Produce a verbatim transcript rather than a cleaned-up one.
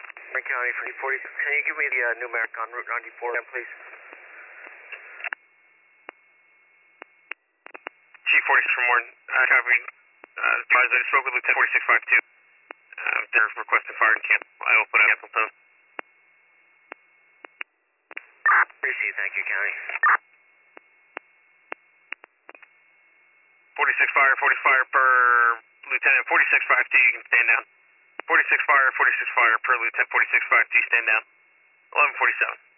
Orange County for forty. Can you give me the uh, numeric on Route ninety-four, please? Chief forty-six from Warren. Uh, copy. Uh, I just spoke with Lieutenant forty-six fifty-two. Uh, they're requesting fire in camp. I will put out cancel tone. Received, thank you, County. forty-six fire, forty fire per Lieutenant forty-six fifty-two, you can stand down. forty-six fire, forty-six fire per Lieutenant forty-six fifty-two, stand down. eleven forty-seven.